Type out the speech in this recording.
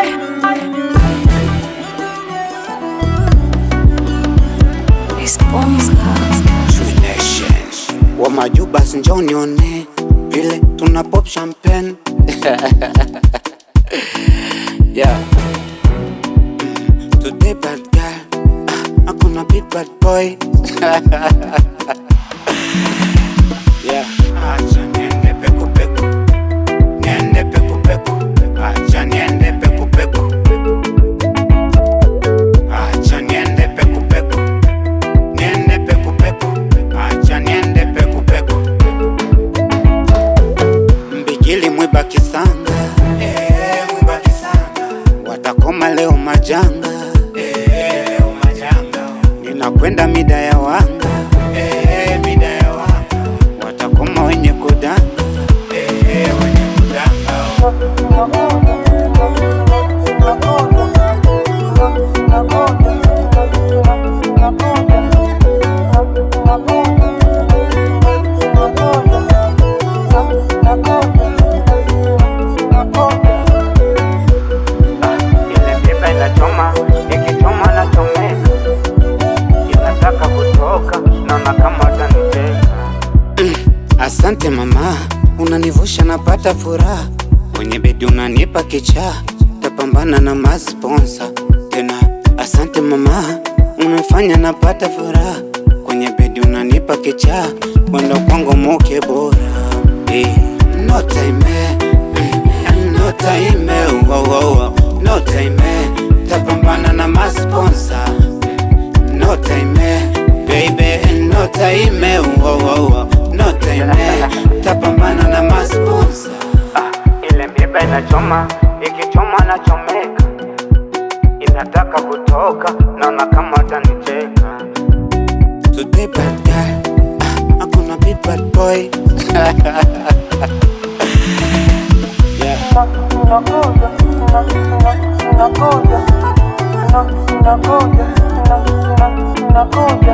Wa majuba njoo nione vile tuna pop champagne. Yeah. Today bad girl, hakuna big bad boy. Yeah. Acha niende peku peku, niende peku peku. Acha niende peku peku, acha niende peku peku, niende peku peku. Acha niende peku peku. Mbigili mwibaki sanga, mwibaki sanga. Watakoma leo majanga, leo majanga. Ninakwenda mida ya wanga, mida ya wanga. Watakoma wenye kudanga, wenye kudanga. Ile miba inachoma, ikichoma na chomeka. Inataka kutoka, naona kama utanicheka. Asante mama, unanivusha napata furaha. Kwenye bedi unanipa kichaa, tapambana na masponsa. Tena asante mama, unafanya napata furaha. Kwenye bedi unanipa kichaa, wendo kwangu moke bora. No time, no time, no time. Tapambana na masponsa. No time, baby, no time, no time. Tapambana na masponsa. Ile miba inachoma, ikichoma na chomeka. Inataka kutoka, naona kama utanicheka. Today bad girl, hakuna big bad boy. Nakuja